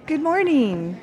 Good morning.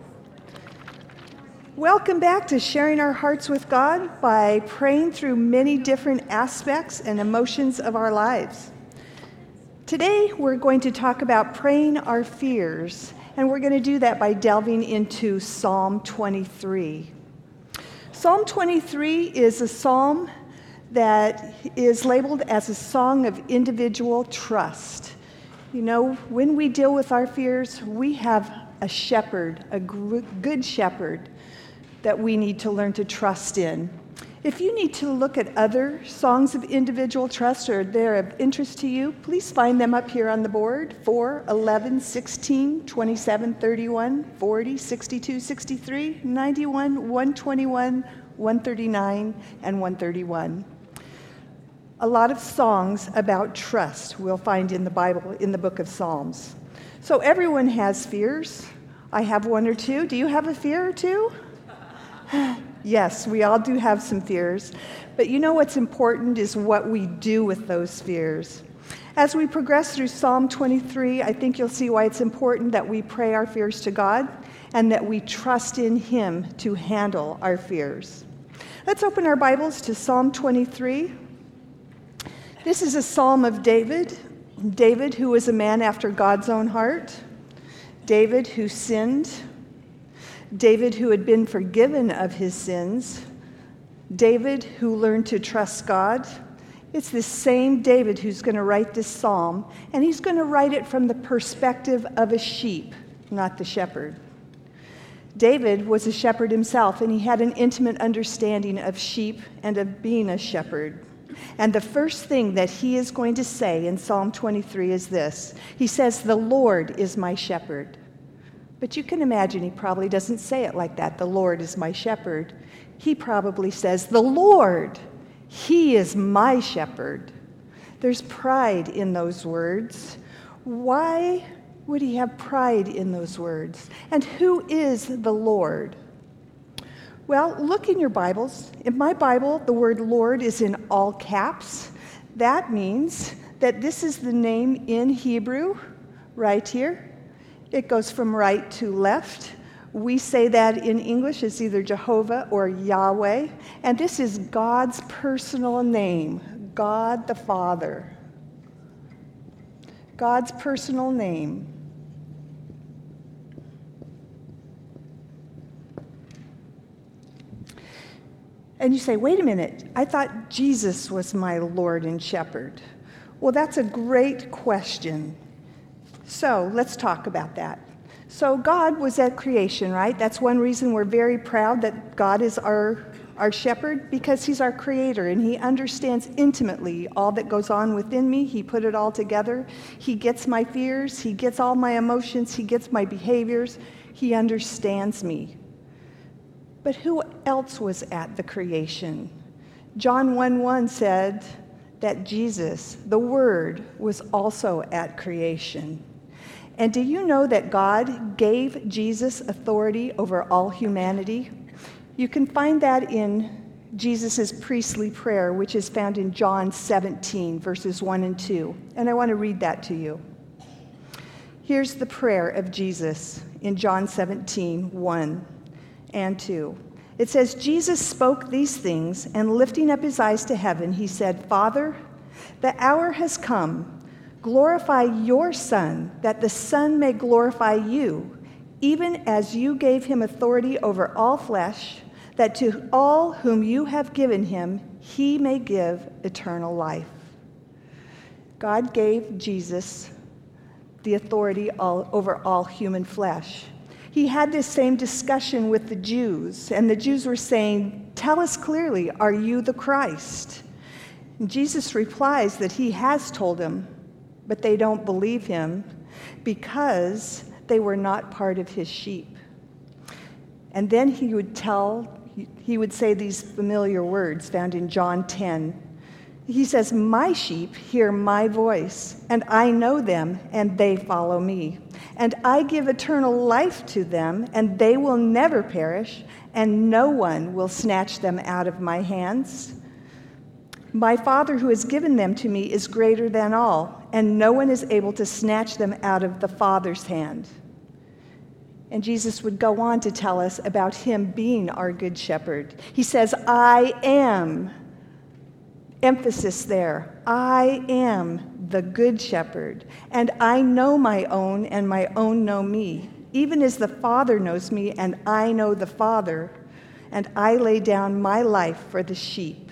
Welcome back to Sharing Our Hearts with God by praying through many different aspects and emotions of our lives. Today, we're going to talk about praying our fears, and we're going to do that by delving into Psalm 23. Psalm 23 is a psalm that is labeled as a song of individual trust. You know, when we deal with our fears, we have a shepherd, a good shepherd that we need to learn to trust in. If you need to look at other songs of individual trust or they're of interest to you, please find them up here on the board: 4, 11, 16, 27, 31, 40, 62, 63, 91, 121, 139, and 131. A lot of songs about trust we'll find in the Bible, in the book of Psalms. So everyone has fears. I have one or two. Do you have a fear or two? Yes, we all do have some fears. But you know what's important is what we do with those fears. As we progress through Psalm 23, I think you'll see why it's important that we pray our fears to God and that we trust in Him to handle our fears. Let's open our Bibles to Psalm 23. This is a psalm of David. David, who was a man after God's own heart. David, who sinned. David, who had been forgiven of his sins. David, who learned to trust God. It's this same David who's going to write this psalm, and he's going to write it from the perspective of a sheep, not the shepherd. David was a shepherd himself, and he had an intimate understanding of sheep and of being a shepherd. And the first thing that he is going to say in Psalm 23 is this. He says, "The Lord is my shepherd." But you can imagine he probably doesn't say it like that, "The Lord is my shepherd." He probably says, "The Lord, He is my shepherd." There's pride in those words. Why would he have pride in those words? And who is the Lord? Well, look in your Bibles. In my Bible, the word Lord is in all caps. That means that this is the name in Hebrew right here. It goes from right to left. We say that in English as either Jehovah or Yahweh. And this is God's personal name, God the Father. God's personal name. And you say, wait a minute, I thought Jesus was my Lord and Shepherd. Well, that's a great question. So let's talk about that. So God was at creation, right? That's one reason we're very proud that God is our shepherd, because He's our creator and He understands intimately all that goes on within me. He put it all together. He gets my fears. He gets all my emotions. He gets my behaviors. He understands me. But who else was at the creation? John 1:1 said that Jesus, the Word, was also at creation. And do you know that God gave Jesus authority over all humanity? You can find that in Jesus' priestly prayer, which is found in John 17, verses 1 and 2. And I want to read that to you. Here's the prayer of Jesus in John 17, 1 and 2. It says, "Jesus spoke these things, and lifting up His eyes to heaven, He said, 'Father, the hour has come. Glorify your Son, that the Son may glorify you, even as you gave Him authority over all flesh, that to all whom you have given Him, He may give eternal life.'" God gave Jesus the authority over all human flesh. He had this same discussion with the Jews, and the Jews were saying, "Tell us clearly, are you the Christ?" And Jesus replies that He has told them, but they don't believe Him because they were not part of His sheep. And then He would say these familiar words found in John 10. He says, "My sheep hear my voice, and I know them, and they follow me. And I give eternal life to them, and they will never perish, and no one will snatch them out of my hands. My Father who has given them to me is greater than all, and no one is able to snatch them out of the Father's hand." And Jesus would go on to tell us about him being our good shepherd. He says, I am. Emphasis there. I am the good shepherd, and I know my own, and my own know me, even as the Father knows me, and I know the Father, and I lay down my life for the sheep.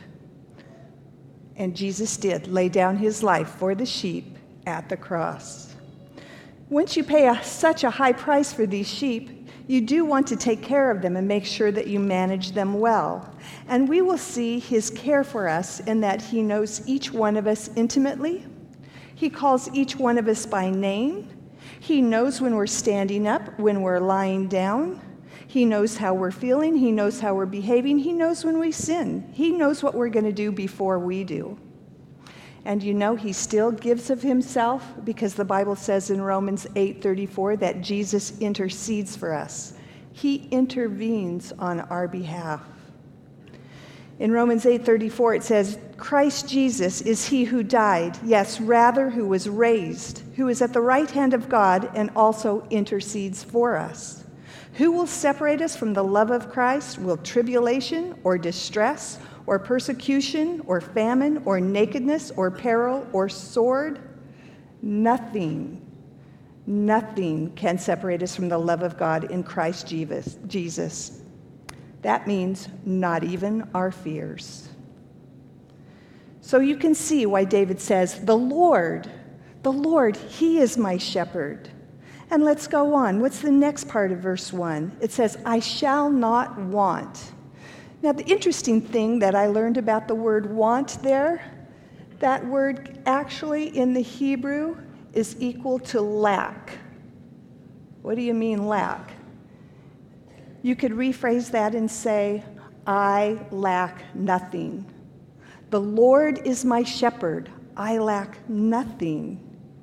And Jesus did lay down his life for the sheep at the cross. Once you pay such a high price for these sheep, you do want to take care of them and make sure that you manage them well. And we will see his care for us in that he knows each one of us intimately. He calls each one of us by name. He knows when we're standing up, when we're lying down. He knows how we're feeling. He knows how we're behaving. He knows when we sin. He knows what we're going to do before we do. And you know, he still gives of himself because the Bible says in Romans 8:34 that Jesus intercedes for us. He intervenes on our behalf. In Romans 8:34 it says, Christ Jesus is he who died, yes, rather who was raised, who is at the right hand of God and also intercedes for us. Who will separate us from the love of Christ? Will tribulation or distress or persecution, or famine, or nakedness, or peril, or sword? Nothing can separate us from the love of God in Christ Jesus. That means not even our fears. So you can see why David says, the Lord, he is my shepherd. And let's go on. What's the next part of verse 1? It says, I shall not want. Now, the interesting thing that I learned about the word want there, that word actually in the Hebrew is equal to lack. What do you mean lack? You could rephrase that and say, I lack nothing. The Lord is my shepherd. I lack nothing.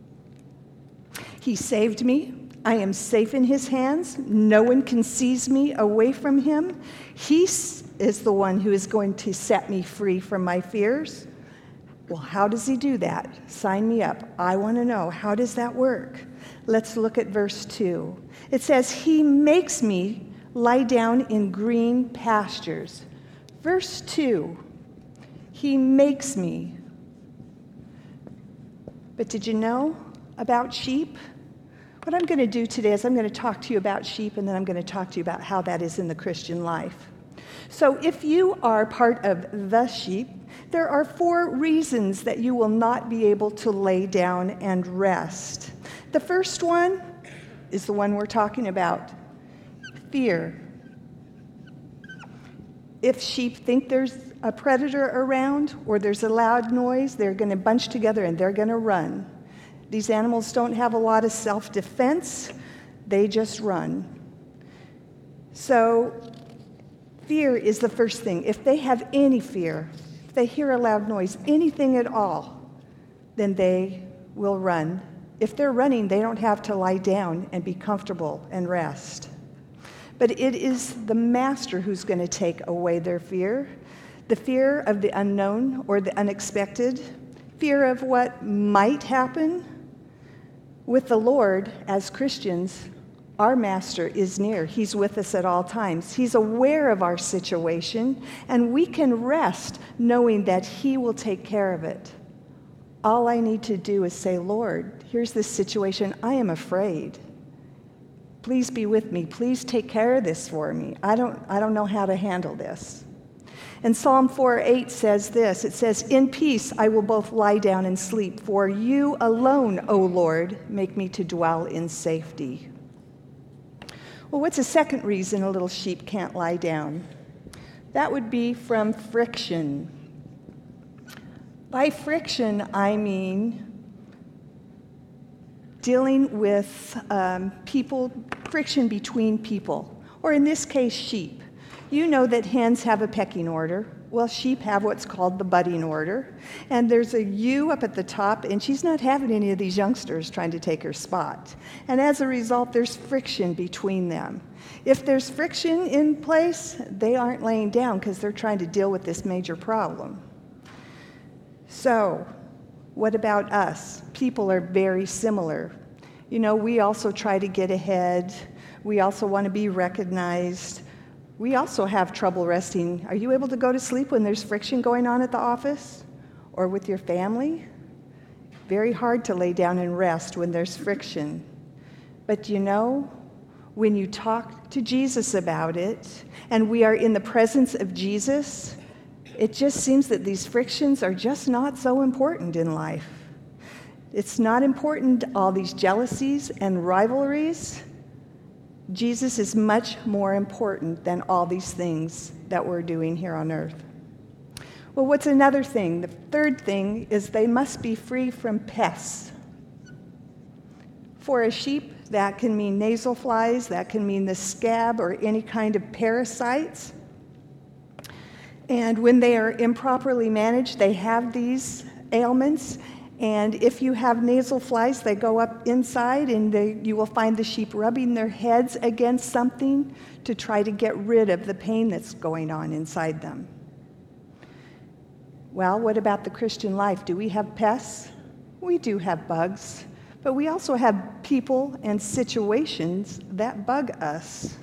He saved me. I am safe in his hands. No one can seize me away from him. He is the one who is going to set me free from my fears. Well, how does he do that? Sign me up. I want to know, how does that work? Let's look at verse 2. It says, he makes me lie down in green pastures. Verse 2, he makes me. But did you know about sheep? What I'm going to do today is I'm going to talk to you about sheep, and then I'm going to talk to you about how that is in the Christian life. So if you are part of the sheep, there are 4 reasons that you will not be able to lay down and rest. The first one is the one we're talking about, fear. If sheep think there's a predator around or there's a loud noise, they're going to bunch together and they're going to run. These animals don't have a lot of self-defense. They just run. So fear is the first thing. If they have any fear, if they hear a loud noise, anything at all, then they will run. If they're running, they don't have to lie down and be comfortable and rest. But it is the master who's going to take away their fear, the fear of the unknown or the unexpected, fear of what might happen. With the Lord, as Christians, our master is near. He's with us at all times. He's aware of our situation, and we can rest knowing that he will take care of it. All I need to do is say, Lord, here's this situation. I am afraid. Please be with me. Please take care of this for me. I don't know how to handle this. And Psalm 4:8 says this. It says, in peace I will both lie down and sleep, for you alone, O Lord, make me to dwell in safety. Well, what's a second reason a little sheep can't lie down? That would be from friction. By friction, I mean dealing with friction between people, or in this case, sheep. You know that hens have a pecking order. Well, sheep have what's called the budding order. And there's a ewe up at the top, and she's not having any of these youngsters trying to take her spot. And as a result, there's friction between them. If there's friction in place, they aren't laying down because they're trying to deal with this major problem. So, what about us? People are very similar. You know, we also try to get ahead. We also want to be recognized. We also have trouble resting. Are you able to go to sleep when there's friction going on at the office or with your family? Very hard to lay down and rest when there's friction. But you know, when you talk to Jesus about it and we are in the presence of Jesus, it just seems that these frictions are just not so important in life. It's not important, all these jealousies and rivalries. Jesus is much more important than all these things that we're doing here on earth. Well, what's another thing? The third thing is they must be free from pests. For a sheep, that can mean nasal flies, that can mean the scab or any kind of parasites. And when they are improperly managed, they have these ailments. And if you have nasal flies, they go up inside and you will find the sheep rubbing their heads against something to try to get rid of the pain that's going on inside them. Well, what about the Christian life? Do we have pests? We do have bugs, but we also have people and situations that bug us.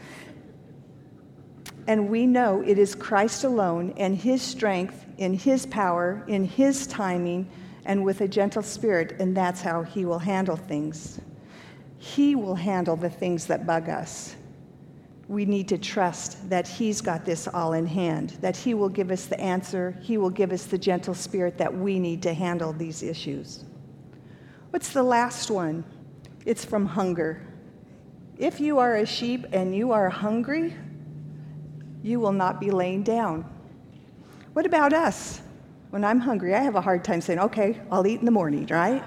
And we know it is Christ alone and His strength, in His power, in His timing, and with a gentle spirit, and that's how He will handle things. He will handle the things that bug us. We need to trust that He's got this all in hand, that He will give us the answer, He will give us the gentle spirit that we need to handle these issues. What's the last one? It's from hunger. If you are a sheep and you are hungry, you will not be laying down. What about us? When I'm hungry, I have a hard time saying, okay, I'll eat in the morning, right?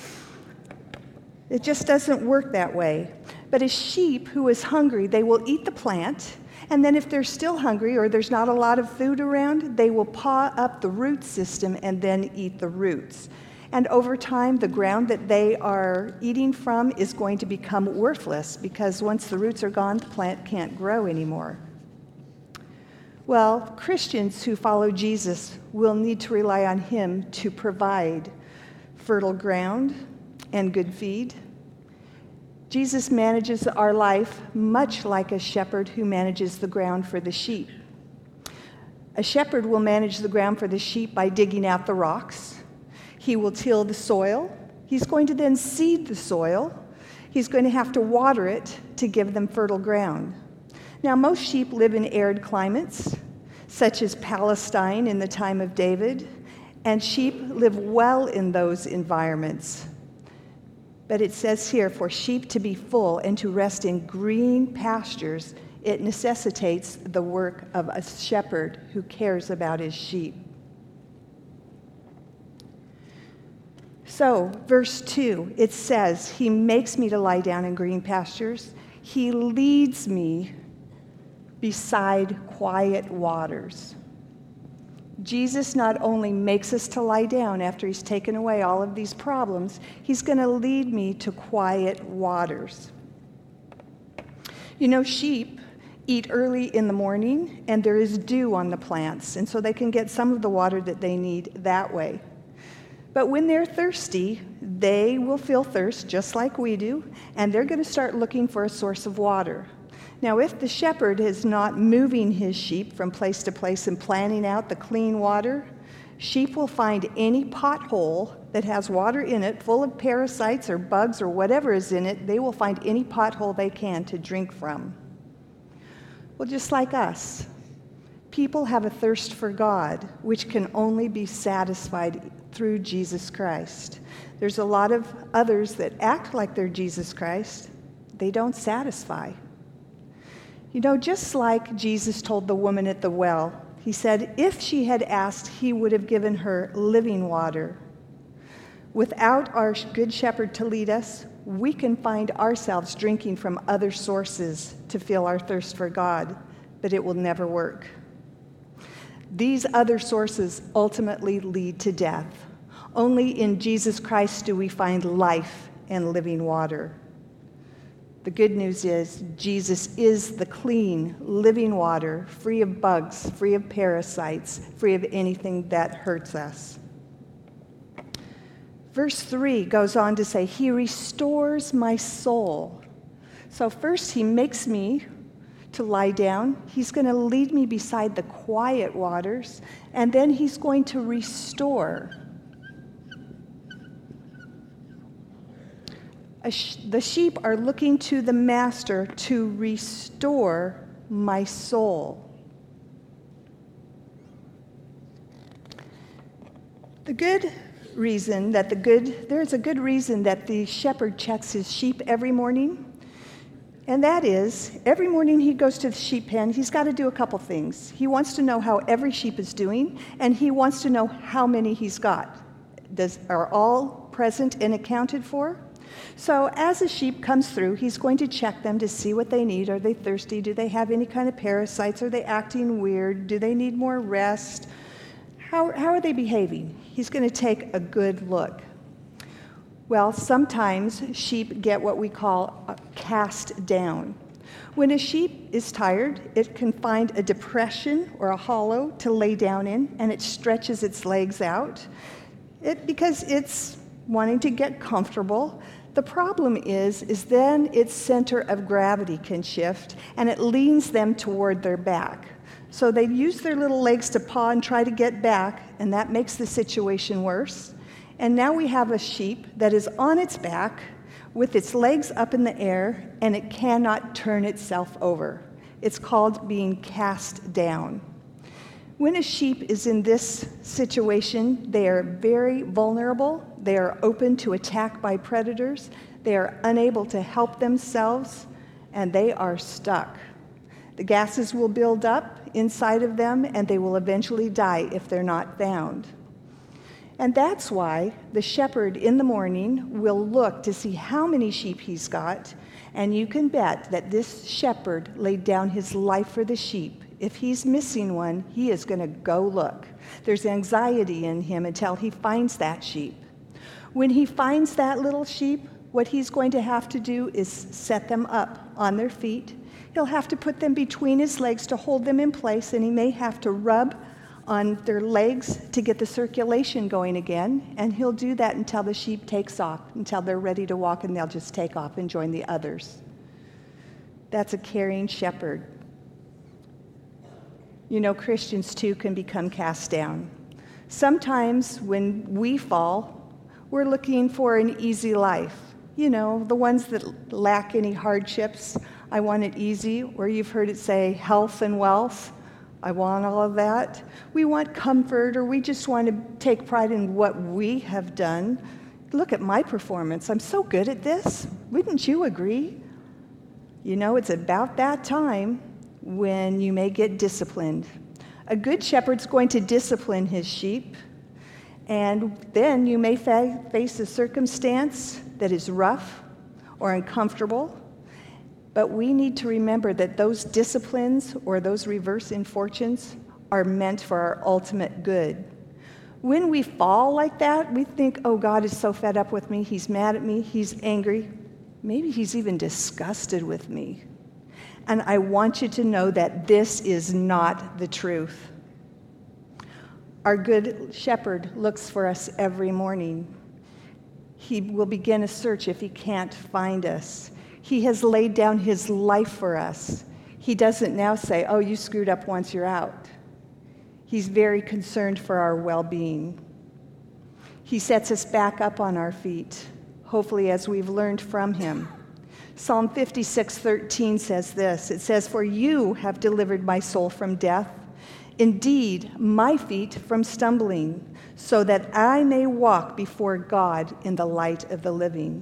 It just doesn't work that way. But a sheep who is hungry, they will eat the plant, and then if they're still hungry or there's not a lot of food around, they will paw up the root system and then eat the roots. And over time, the ground that they are eating from is going to become worthless because once the roots are gone, the plant can't grow anymore. Well, Christians who follow Jesus will need to rely on Him to provide fertile ground and good feed. Jesus manages our life much like a shepherd who manages the ground for the sheep. A shepherd will manage the ground for the sheep by digging out the rocks. He will till the soil. He's going to then seed the soil. He's going to have to water it to give them fertile ground. Now, most sheep live in arid climates, such as Palestine in the time of David, and sheep live well in those environments. But it says here, for sheep to be full and to rest in green pastures, it necessitates the work of a shepherd who cares about his sheep. So, verse 2, it says, He makes me to lie down in green pastures. He leads me beside quiet waters. Jesus not only makes us to lie down after He's taken away all of these problems, He's going to lead me to quiet waters. You know, sheep eat early in the morning, and there is dew on the plants, and so they can get some of the water that they need that way. But when they're thirsty, they will feel thirst just like we do, and they're going to start looking for a source of water. Now, if the shepherd is not moving his sheep from place to place and planning out the clean water, sheep will find any pothole that has water in it, full of parasites or bugs or whatever is in it. They will find any pothole they can to drink from. Well, just like us, people have a thirst for God, which can only be satisfied through Jesus Christ. There's a lot of others that act like they're Jesus Christ. They don't satisfy. You know, just like Jesus told the woman at the well, He said if she had asked, He would have given her living water. Without our good shepherd to lead us, we can find ourselves drinking from other sources to fill our thirst for God, but it will never work. These other sources ultimately lead to death. Only in Jesus Christ do we find life and living water. The good news is Jesus is the clean, living water, free of bugs, free of parasites, free of anything that hurts us. Verse 3 goes on to say, He restores my soul. So first he makes me to lie down. He's going to lead me beside the quiet waters, and then he's going to restore. The sheep are looking to the master to restore my soul. There's a good reason that the shepherd checks his sheep every morning. And that is, every morning he goes to the sheep pen, he's got to do a couple things. He wants to know how every sheep is doing, and he wants to know how many he's got. Are all present and accounted for? So as a sheep comes through, he's going to check them to see what they need. Are they thirsty? Do they have any kind of parasites? Are they acting weird? Do they need more rest? How are they behaving? He's going to take a good look. Well, sometimes sheep get what we call a cast down. When a sheep is tired, it can find a depression or a hollow to lay down in, and it stretches its legs out because it's wanting to get comfortable. The problem is then its center of gravity can shift, and it leans them toward their back. So they use their little legs to paw and try to get back, and that makes the situation worse. And now we have a sheep that is on its back with its legs up in the air, and it cannot turn itself over. It's called being cast down. When a sheep is in this situation, they are very vulnerable. They are open to attack by predators. They are unable to help themselves, and they are stuck. The gases will build up inside of them, and they will eventually die if they're not found. And that's why the shepherd in the morning will look to see how many sheep he's got, and you can bet that this shepherd laid down his life for the sheep. If he's missing one, he is going to go look. There's anxiety in him until he finds that sheep. When he finds that little sheep, what he's going to have to do is set them up on their feet. He'll have to put them between his legs to hold them in place, and he may have to rub on their legs to get the circulation going again, and he'll do that until the sheep takes off, until they're ready to walk, and they'll just take off and join the others. That's a caring shepherd. You know, Christians too can become cast down. Sometimes when we fall, we're looking for an easy life. You know, the ones that lack any hardships. I want it easy, or you've heard it say health and wealth. I want all of that. We want comfort, or we just want to take pride in what we have done. Look at my performance. I'm so good at this. Wouldn't you agree? You know, it's about that time when you may get disciplined. A good shepherd's going to discipline his sheep, and then you may face a circumstance that is rough or uncomfortable. But we need to remember that those disciplines or those reverse infortunes are meant for our ultimate good. When we fall like that, we think, oh, God is so fed up with me. He's mad at me. He's angry. Maybe he's even disgusted with me. And I want you to know that this is not the truth. Our good shepherd looks for us every morning. He will begin a search if he can't find us. He has laid down his life for us. He doesn't now say, oh, you screwed up once, you're out. He's very concerned for our well-being. He sets us back up on our feet, hopefully as we've learned from him. Psalm 56:13 says this. It says, for you have delivered my soul from death, indeed my feet from stumbling, so that I may walk before God in the light of the living.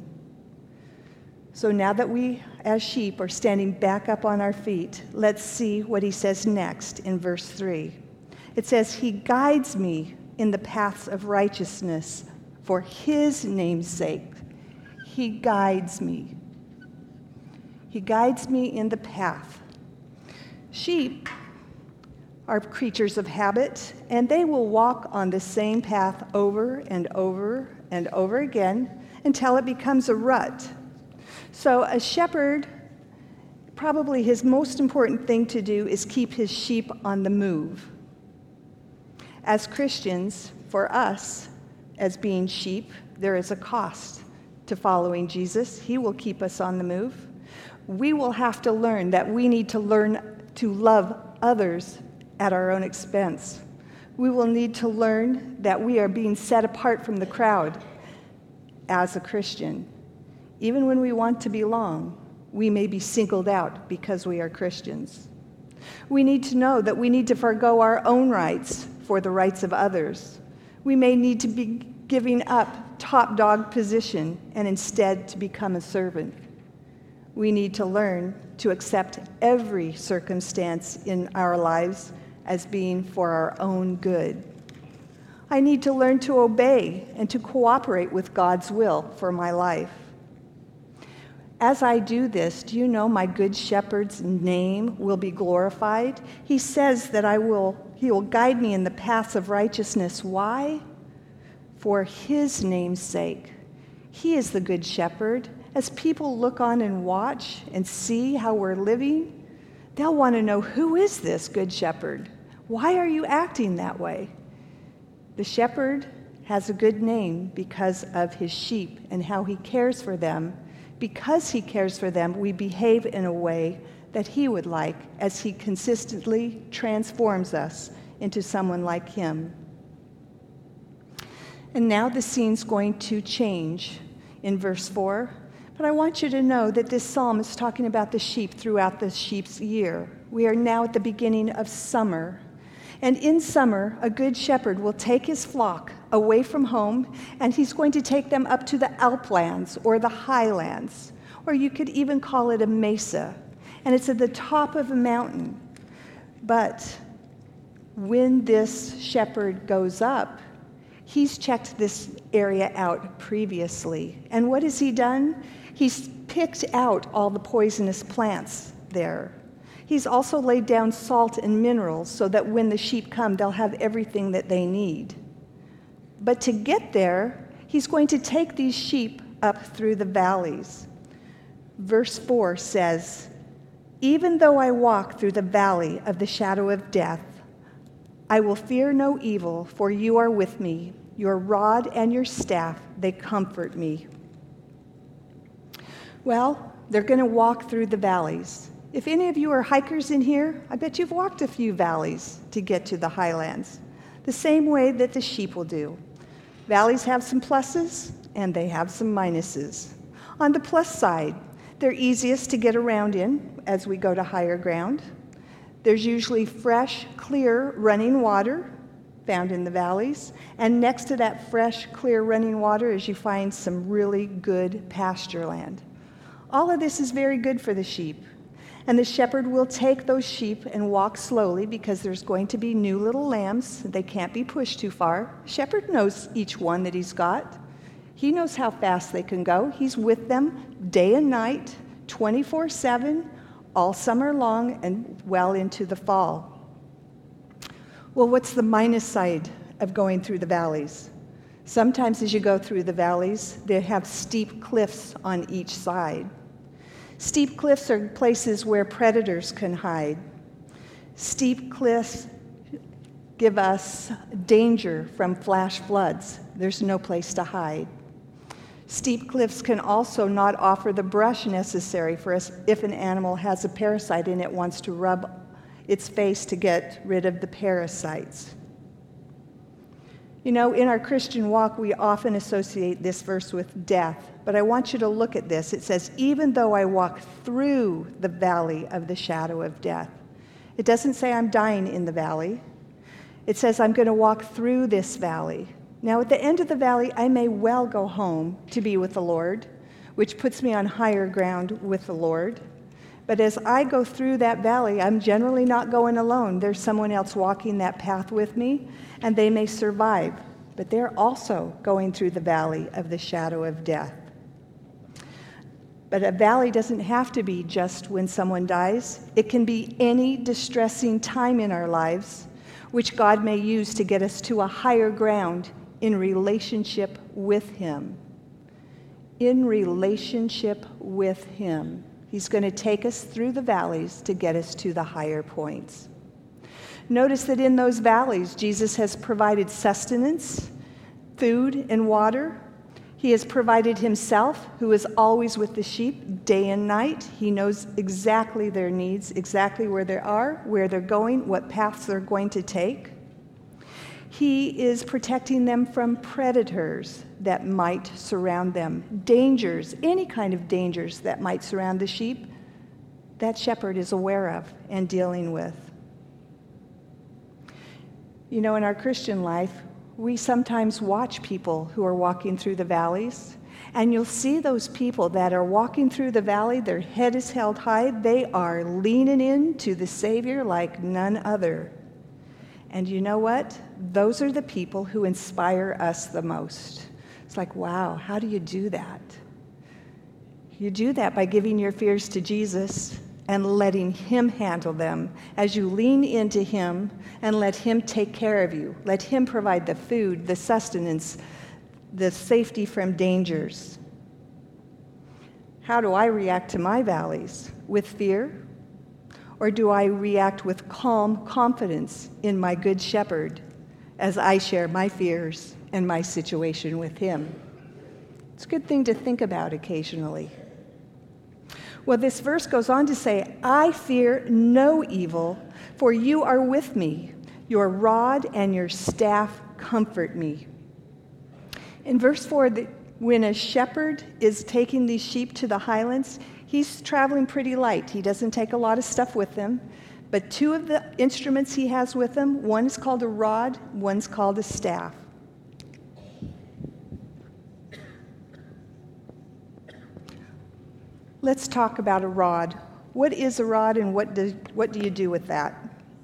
So now that we, as sheep, are standing back up on our feet, let's see what he says next in verse 3. It says, he guides me in the paths of righteousness for his name's sake. He guides me. He guides me in the path. Sheep are creatures of habit, and they will walk on the same path over and over and over again until it becomes a rut. So a shepherd, probably his most important thing to do is keep his sheep on the move. As Christians, for us, as being sheep, there is a cost to following Jesus. He will keep us on the move. we will have to learn that we need to learn to love others at our own expense. We will need to learn that we are being set apart from the crowd as a Christian. Even when we want to belong, we may be singled out because we are Christians. We need to know that we need to forego our own rights for the rights of others. We may need to be giving up top dog position and instead to become a servant. We need to learn to accept every circumstance in our lives as being for our own good. I need to learn to obey and to cooperate with God's will for my life. As I do this, do you know my good shepherd's name will be glorified? He says that he will guide me in the paths of righteousness. Why? For his name's sake. He is the good shepherd. As people look on and watch and see how we're living, they'll want to know, who is this good shepherd? Why are you acting that way? The shepherd has a good name because of his sheep and how he cares for them. Because he cares for them, we behave in a way that he would like as he consistently transforms us into someone like him. And now the scene's going to change in verse 4. But I want you to know that this psalm is talking about the sheep throughout the sheep's year. We are now at the beginning of summer. And in summer, a good shepherd will take his flock away from home, and he's going to take them up to the Alplands or the highlands, or you could even call it a mesa. And it's at the top of a mountain. But when this shepherd goes up, he's checked this area out previously. And what has he done? He's picked out all the poisonous plants there. He's also laid down salt and minerals so that when the sheep come, they'll have everything that they need. But to get there, he's going to take these sheep up through the valleys. Verse 4 says, "Even though I walk through the valley of the shadow of death, I will fear no evil, for you are with me. Your rod and your staff, they comfort me." Well, they're going to walk through the valleys. If any of you are hikers in here, I bet you've walked a few valleys to get to the highlands, the same way that the sheep will do. Valleys have some pluses, and they have some minuses. On the plus side, they're easiest to get around in as we go to higher ground. There's usually fresh, clear, running water found in the valleys, and next to that fresh, clear, running water is you find some really good pasture land. All of this is very good for the sheep. And the shepherd will take those sheep and walk slowly because there's going to be new little lambs. They can't be pushed too far. The shepherd knows each one that he's got. He knows how fast they can go. He's with them day and night, 24/7, all summer long and well into the fall. Well, what's the minus side of going through the valleys? Sometimes as you go through the valleys, they have steep cliffs on each side. Steep cliffs are places where predators can hide. Steep cliffs give us danger from flash floods. There's no place to hide. Steep cliffs can also not offer the brush necessary for us if an animal has a parasite and it wants to rub its face to get rid of the parasites. You know, in our Christian walk, we often associate this verse with death, but I want you to look at this. It says, "Even though I walk through the valley of the shadow of death." It doesn't say I'm dying in the valley. It says I'm going to walk through this valley. Now, at the end of the valley, I may well go home to be with the Lord, which puts me on higher ground with the Lord. But as I go through that valley, I'm generally not going alone. There's someone else walking that path with me, and they may survive. But they're also going through the valley of the shadow of death. But a valley doesn't have to be just when someone dies. It can be any distressing time in our lives, which God may use to get us to a higher ground in relationship with Him. In relationship with Him. He's going to take us through the valleys to get us to the higher points. Notice that in those valleys, Jesus has provided sustenance, food, and water. He has provided himself, who is always with the sheep day and night. He knows exactly their needs, exactly where they are, where they're going, what paths they're going to take. He is protecting them from predators that might surround them, dangers, any kind of dangers that might surround the sheep. That shepherd is aware of and dealing with. You know, in our Christian life, we sometimes watch people who are walking through the valleys, and you'll see those people that are walking through the valley, their head is held high, they are leaning into the Savior like none other. And you know what? Those are the people who inspire us the most. It's like, wow, how do you do that? You do that by giving your fears to Jesus and letting him handle them as you lean into him and let him take care of you. Let him provide the food, the sustenance, the safety from dangers. How do I react to my valleys? With fear? Or do I react with calm confidence in my good shepherd as I share my fears and my situation with him? It's a good thing to think about occasionally. Well, this verse goes on to say, I fear no evil, for you are with me. Your rod and your staff comfort me. In verse 4, when a shepherd is taking these sheep to the highlands, he's traveling pretty light. He doesn't take a lot of stuff with him. But two of the instruments he has with him, one is called a rod, one's called a staff. Let's talk about a rod. What is a rod and what do you do with that?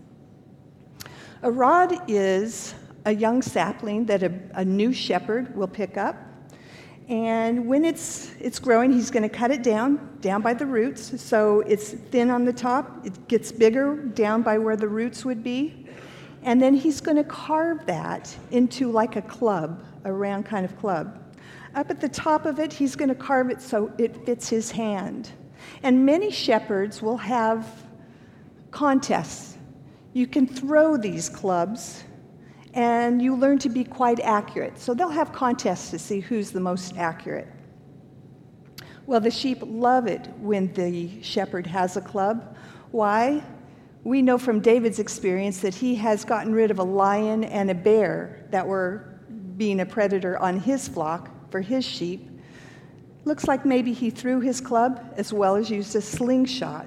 A rod is a young sapling that a new shepherd will pick up. And when it's growing, he's going to cut it down by the roots. So it's thin on the top. It gets bigger down by where the roots would be. And then he's going to carve that into like a club, a round kind of club. Up at the top of it, he's going to carve it so it fits his hand. And many shepherds will have contests. You can throw these clubs, and you learn to be quite accurate. So they'll have contests to see who's the most accurate. Well, the sheep love it when the shepherd has a club. Why? We know from David's experience that he has gotten rid of a lion and a bear that were being a predator on his flock for his sheep. Looks like maybe he threw his club as well as used a slingshot.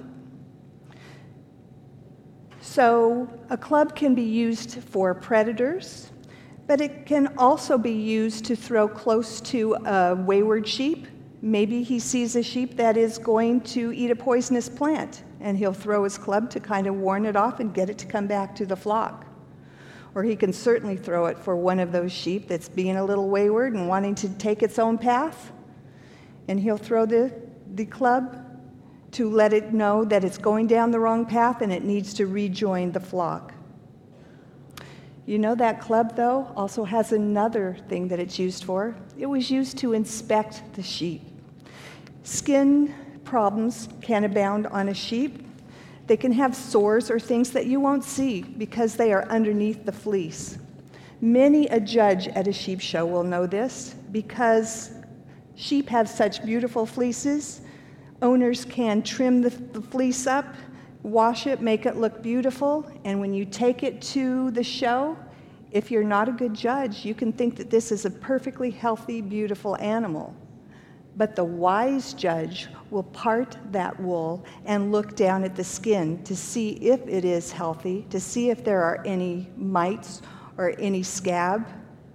So a club can be used for predators, but it can also be used to throw close to a wayward sheep. Maybe he sees a sheep that is going to eat a poisonous plant, and he'll throw his club to kind of warn it off and get it to come back to the flock. Or he can certainly throw it for one of those sheep that's being a little wayward and wanting to take its own path, and he'll throw the club to let it know that it's going down the wrong path and it needs to rejoin the flock. You know, that club, though, also has another thing that it's used for. It was used to inspect the sheep. Skin problems can abound on a sheep. They can have sores or things that you won't see because they are underneath the fleece. Many a judge at a sheep show will know this because sheep have such beautiful fleeces. Owners can trim the fleece up, wash it, make it look beautiful, and when you take it to the show, if you're not a good judge, you can think that this is a perfectly healthy, beautiful animal. But the wise judge will part that wool and look down at the skin to see if it is healthy, to see if there are any mites or any scab.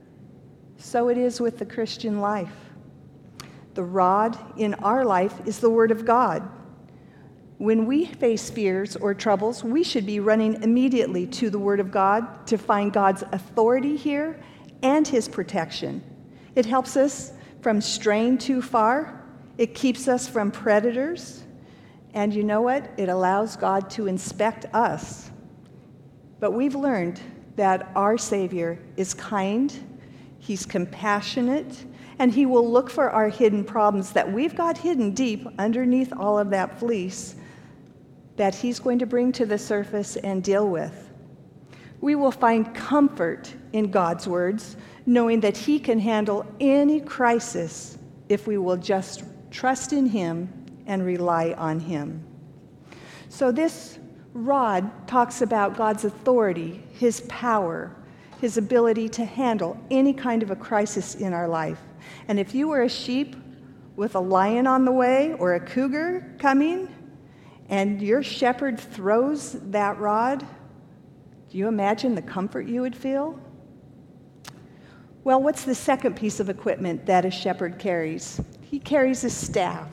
So it is with the Christian life. The rod in our life is the Word of God. When we face fears or troubles, we should be running immediately to the Word of God to find God's authority here and His protection. It helps us from straying too far. It keeps us from predators. And you know what? It allows God to inspect us. But we've learned that our Savior is kind, He's compassionate, and He will look for our hidden problems that we've got hidden deep underneath all of that fleece that He's going to bring to the surface and deal with. We will find comfort in God's words, knowing that He can handle any crisis if we will just trust in Him and rely on Him. So this rod talks about God's authority, His power, His ability to handle any kind of a crisis in our life. And if you were a sheep with a lion on the way or a cougar coming, and your shepherd throws that rod, do you imagine the comfort you would feel? Well, what's the second piece of equipment that a shepherd carries? He carries a staff.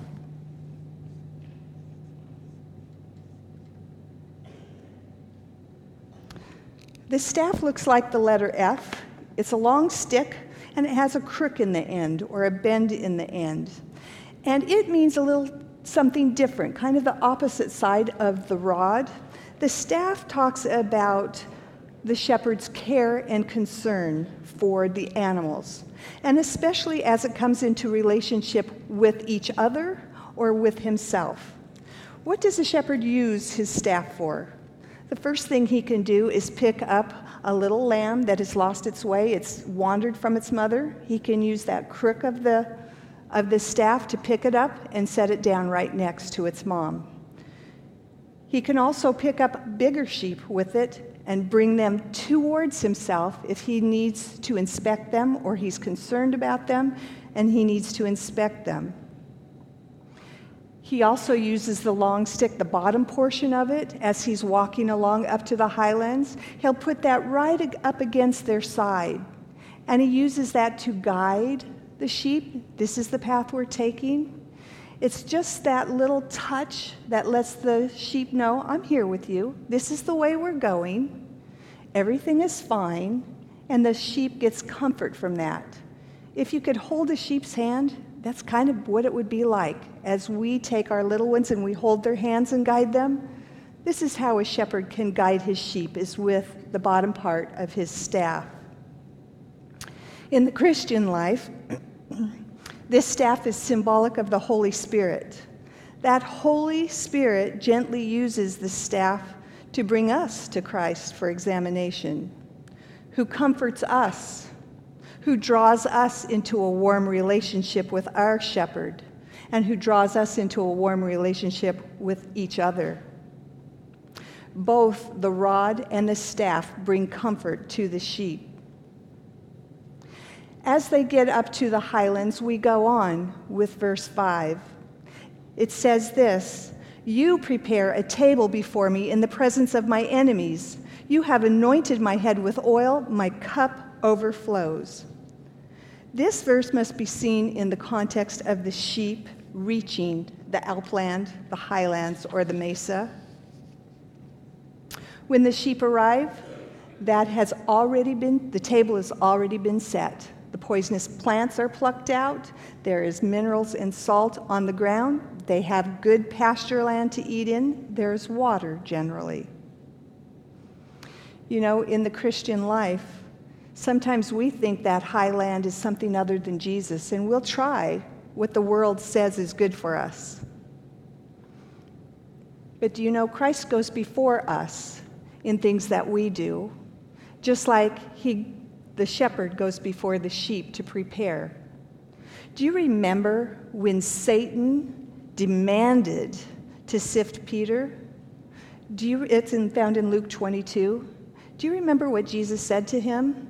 The staff looks like the letter F. It's a long stick, and it has a crook in the end, or a bend in the end. And it means a little something different, kind of the opposite side of the rod. The staff talks about the shepherd's care and concern for the animals, and especially as it comes into relationship with each other or with himself. What does a shepherd use his staff for? The first thing he can do is pick up a little lamb that has lost its way. It's wandered from its mother. He can use that crook of the staff to pick it up and set it down right next to its mom. He can also pick up bigger sheep with it and bring them towards himself if he needs to inspect them or he's concerned about them and he needs to inspect them. He also uses the long stick, the bottom portion of it, as he's walking along up to the highlands. He'll put that right up against their side, and he uses that to guide the sheep. This is the path we're taking. It's just that little touch that lets the sheep know, I'm here with you. This is the way we're going. Everything is fine, and the sheep gets comfort from that. If you could hold a sheep's hand, that's kind of what it would be like as we take our little ones and we hold their hands and guide them. This is how a shepherd can guide his sheep, is with the bottom part of his staff. In the Christian life, this staff is symbolic of the Holy Spirit. That Holy Spirit gently uses the staff to bring us to Christ for examination, who comforts us, who draws us into a warm relationship with our shepherd, and who draws us into a warm relationship with each other. Both the rod and the staff bring comfort to the sheep. As they get up to the highlands, we go on with verse 5. It says this, "You prepare a table before me in the presence of my enemies. You have anointed my head with oil, my cup overflows." This verse must be seen in the context of the sheep reaching the Alpland, the highlands, or the mesa. When the sheep arrive, the table has already been set. The poisonous plants are plucked out. There is minerals and salt on the ground. They have good pasture land to eat in. There's water generally. You know, in the Christian life, sometimes we think that high land is something other than Jesus, and we'll try what the world says is good for us. But do you know, Christ goes before us in things that we do, just like the shepherd goes before the sheep to prepare. Do you remember when Satan demanded to sift Peter? It's found in Luke 22. Do you remember what Jesus said to him?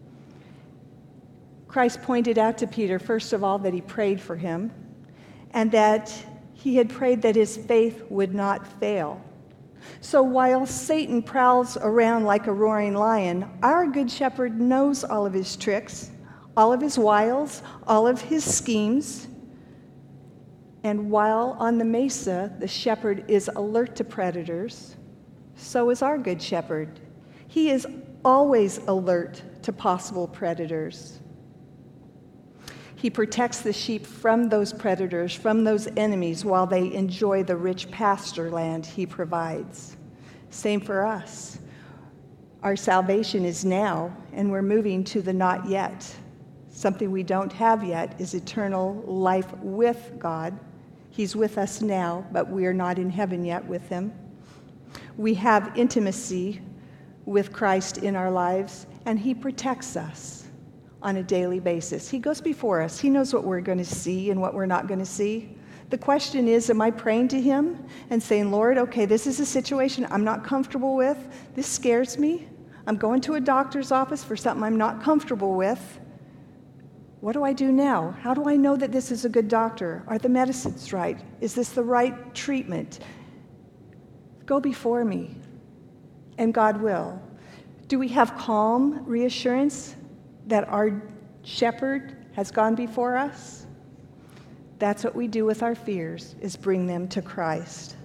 Christ pointed out to Peter, first of all, that he prayed for him, and that he had prayed that his faith would not fail. So while Satan prowls around like a roaring lion, our good shepherd knows all of his tricks, all of his wiles, all of his schemes. And while on the mesa, the shepherd is alert to predators, so is our good shepherd. He is always alert to possible predators. He protects the sheep from those predators, from those enemies, while they enjoy the rich pasture land he provides. Same for us. Our salvation is now, and we're moving to the not yet. Something we don't have yet is eternal life with God. He's with us now, but we are not in heaven yet with him. We have intimacy with Christ in our lives, and he protects us on a daily basis. He goes before us. He knows what we're going to see and what we're not going to see. The question is, am I praying to him and saying, Lord, okay, this is a situation I'm not comfortable with. This scares me. I'm going to a doctor's office for something I'm not comfortable with. What do I do now? How do I know that this is a good doctor? Are the medicines right? Is this the right treatment? Go before me, and God will. Do we have calm reassurance that our shepherd has gone before us? That's what we do with our fears, is bring them to Christ.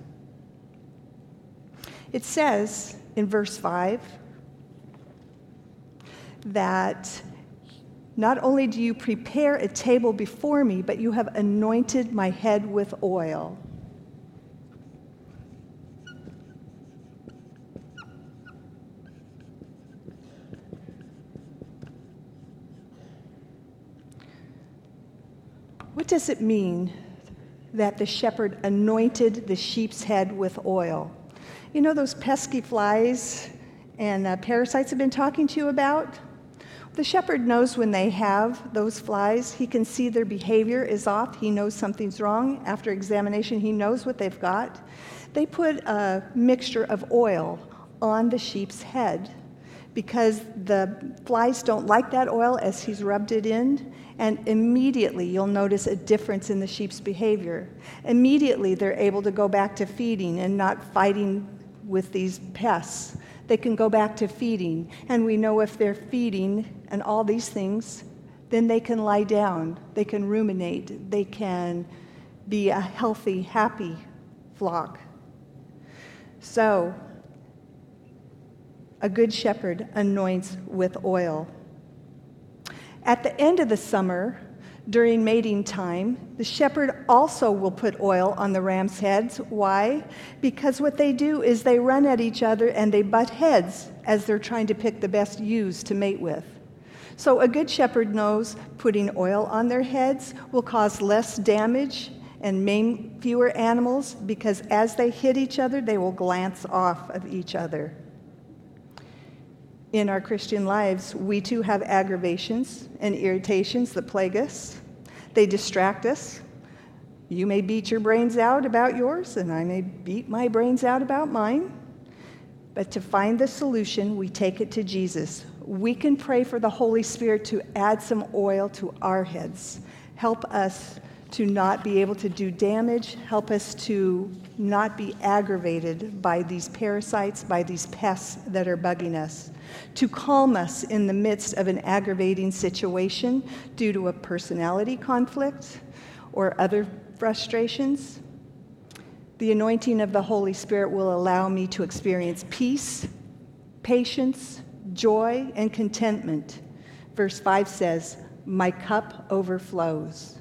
It says in verse 5 that not only do you prepare a table before me, but you have anointed my head with oil. What does it mean that the shepherd anointed the sheep's head with oil? You know those pesky flies and parasites I've been talking to you about? The shepherd knows when they have those flies. He can see their behavior is off. He knows something's wrong. After examination, he knows what they've got. They put a mixture of oil on the sheep's head because the flies don't like that oil as he's rubbed it in, and immediately you'll notice a difference in the sheep's behavior. Immediately they're able to go back to feeding and not fighting with these pests. They can go back to feeding, and we know if they're feeding and all these things, then they can lie down, they can ruminate, they can be a healthy, happy flock. So, a good shepherd anoints with oil. At the end of the summer, during mating time, the shepherd also will put oil on the rams' heads. Why? Because what they do is they run at each other and they butt heads as they're trying to pick the best ewes to mate with. So a good shepherd knows putting oil on their heads will cause less damage and maim fewer animals, because as they hit each other, they will glance off of each other. In our Christian lives, we too have aggravations and irritations that plague us. They distract us. You may beat your brains out about yours, and I may beat my brains out about mine. But to find the solution, we take it to Jesus. We can pray for the Holy Spirit to add some oil to our heads. Help us to not be able to do damage. Help us to not be aggravated by these parasites, by these pests that are bugging us. To calm us in the midst of an aggravating situation due to a personality conflict or other frustrations. The anointing of the Holy Spirit will allow me to experience peace, patience, joy, and contentment. Verse 5 says, "My cup overflows."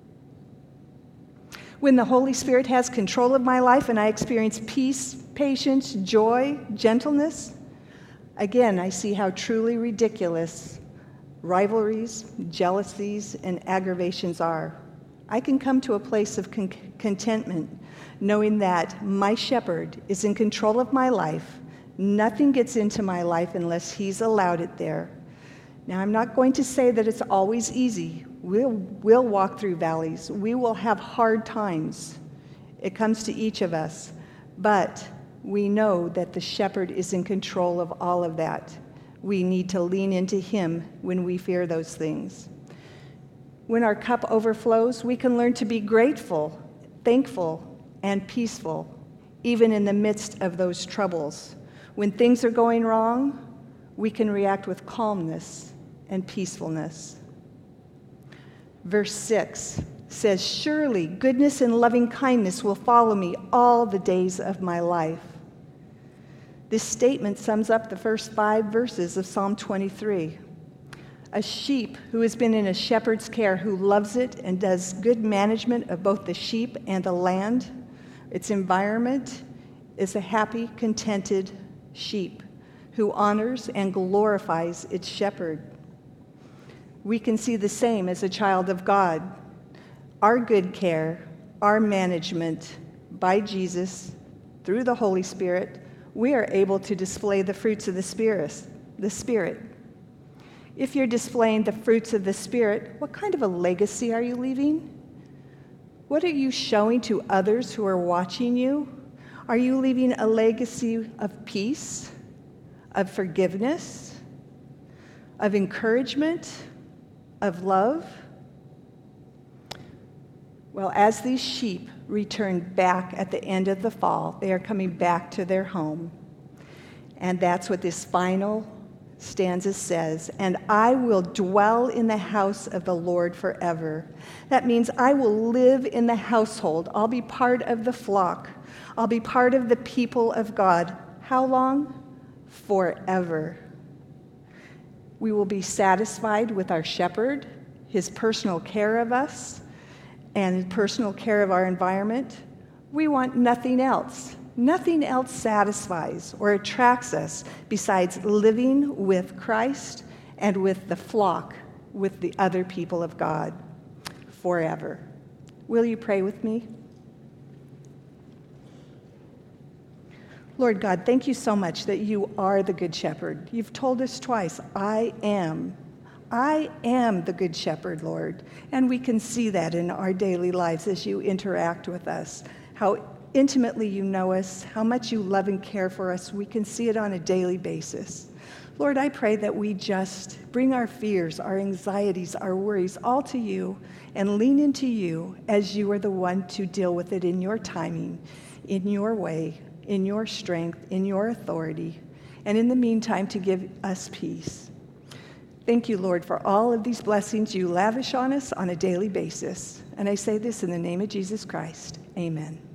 When the Holy Spirit has control of my life and I experience peace, patience, joy, gentleness, again, I see how truly ridiculous rivalries, jealousies, and aggravations are. I can come to a place of contentment knowing that my shepherd is in control of my life. Nothing gets into my life unless he's allowed it there. Now, I'm not going to say that it's always easy. We'll walk through valleys. We will have hard times. It comes to each of us. But we know that the shepherd is in control of all of that. We need to lean into him when we fear those things. When our cup overflows, we can learn to be grateful, thankful, and peaceful, even in the midst of those troubles. When things are going wrong, we can react with calmness and peacefulness. Verse 6 says, "Surely goodness and loving kindness will follow me all the days of my life." This statement sums up the first 5 verses of Psalm 23. A sheep who has been in a shepherd's care, who loves it and does good management of both the sheep and the land, its environment, is a happy, contented sheep who honors and glorifies its shepherd. We can see the same as a child of God. Our good care, our management by Jesus through the Holy Spirit we are able to display the fruits of the Spirit. If you're displaying the fruits of the Spirit, what kind of a legacy are you leaving? What are you showing to others who are watching you? Are you leaving a legacy of peace, of forgiveness, of encouragement, of love? Well, as these sheep return back at the end of the fall, they are coming back to their home. And that's what this final stanza says, and I will dwell in the house of the Lord forever. That means I will live in the household. I'll be part of the flock. I'll be part of the people of God. How long? Forever. We will be satisfied with our shepherd, his personal care of us, and personal care of our environment. We want nothing else. Nothing else satisfies or attracts us besides living with Christ and with the flock, with the other people of God forever. Will you pray with me? Lord God, thank you so much that you are the Good Shepherd. You've told us twice, I am the Good Shepherd, Lord. And we can see that in our daily lives as you interact with us, how intimately you know us, how much you love and care for us. We can see it on a daily basis. Lord, I pray that we just bring our fears, our anxieties, our worries all to you and lean into you as you are the one to deal with it in your timing, in your way, in your strength, in your authority, and in the meantime to give us peace. Thank you, Lord, for all of these blessings you lavish on us on a daily basis. And I say this in the name of Jesus Christ. Amen.